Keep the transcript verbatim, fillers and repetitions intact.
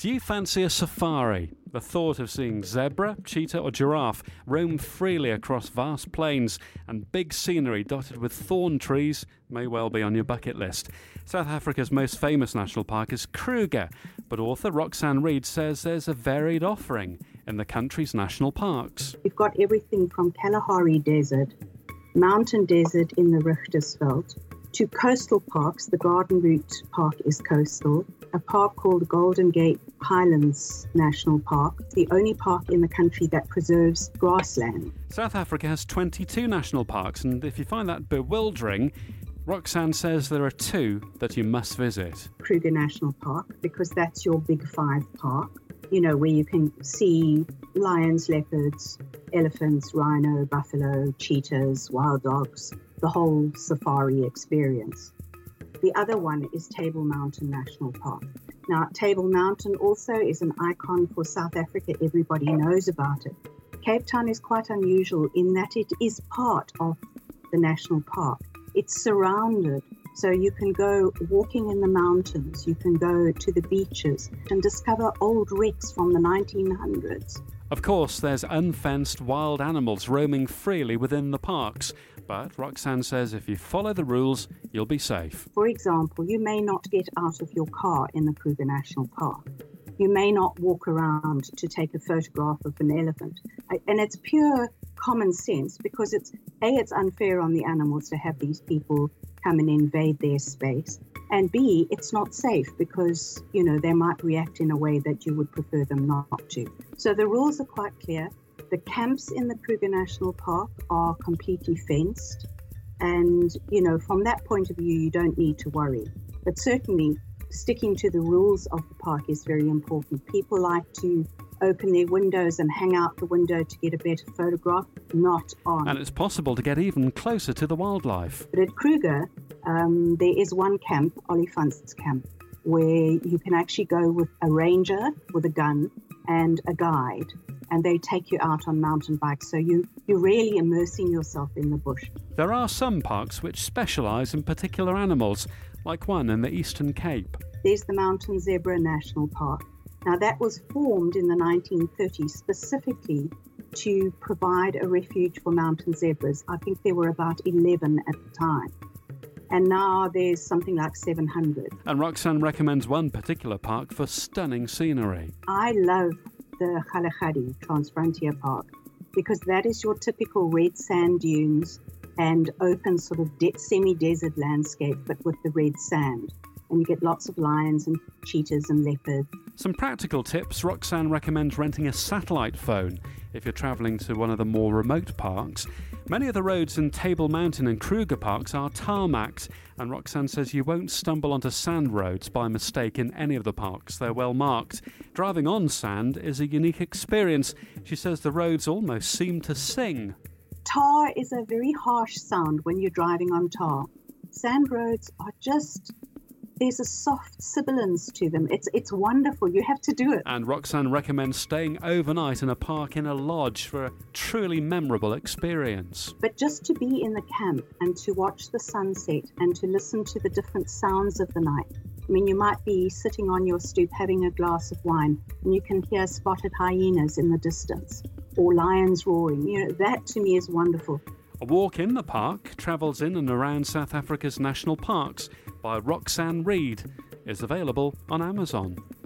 Do you fancy a safari? The thought of seeing zebra, cheetah or giraffe roam freely across vast plains and big scenery dotted with thorn trees may well be on your bucket list. South Africa's most famous national park is Kruger, but author Roxanne Reid says there's a varied offering in the country's national parks. We've got everything from Kalahari Desert, mountain desert in the Richtersveld, to coastal parks. The Garden Route Park is coastal. A park called Golden Gate Highlands National Park, the only park in the country that preserves grassland. South Africa has twenty-two national parks, and if you find that bewildering, Roxanne says there are two that you must visit. Kruger National Park, because that's your big five park, you know, where you can see lions, leopards, elephants, rhino, buffalo, cheetahs, wild dogs, the whole safari experience. The other one is Table Mountain National Park. Now, Table Mountain also is an icon for South Africa. Everybody knows about it. Cape Town is quite unusual in that it is part of the national park. It's surrounded, so you can go walking in the mountains, you can go to the beaches and discover old wrecks from the nineteen hundreds. Of course, there's unfenced wild animals roaming freely within the parks, but Roxanne says if you follow the rules, you'll be safe. For example, you may not get out of your car in the Kruger National Park. You may not walk around to take a photograph of an elephant. And it's pure common sense because it's, A, it's unfair on the animals to have these people come and invade their space. And B, it's not safe because, you know, they might react in a way that you would prefer them not to. So the rules are quite clear. The camps in the Kruger National Park are completely fenced. And, you know, from that point of view, you don't need to worry. But certainly sticking to the rules of the park is very important. People like to open their windows and hang out the window to get a better photograph. Not on. And it's possible to get even closer to the wildlife. But at Kruger, um, there is one camp, Olifant's camp, where you can actually go with a ranger with a gun and a guide, and they take you out on mountain bikes. So you, you're really immersing yourself in the bush. There are some parks which specialise in particular animals, like one in the Eastern Cape. There's the Mountain Zebra National Park. Now, that was formed in the nineteen thirties specifically to provide a refuge for mountain zebras. I think there were about eleven at the time. And now there's something like seven hundred. And Roxanne recommends one particular park for stunning scenery. I love the Kalahari Transfrontier Park because that is your typical red sand dunes and open sort of de- semi-desert landscape, but with the red sand. And you get lots of lions and cheetahs and leopards. Some practical tips. Roxanne recommends renting a satellite phone if you're travelling to one of the more remote parks. Many of the roads in Table Mountain and Kruger parks are tarmacked, and Roxanne says you won't stumble onto sand roads by mistake in any of the parks. They're well marked. Driving on sand is a unique experience. She says the roads almost seem to sing. Tar is a very harsh sound when you're driving on tar. Sand roads are just... there's a soft sibilance to them. It's it's wonderful. You have to do it. And Roxanne recommends staying overnight in a park in a lodge for a truly memorable experience. But just to be in the camp and to watch the sunset and to listen to the different sounds of the night. I mean, you might be sitting on your stoop having a glass of wine and you can hear spotted hyenas in the distance or lions roaring. You know, that to me is wonderful. A Walk in the Park travels in and around South Africa's national parks by Roxanne Reid is available on Amazon.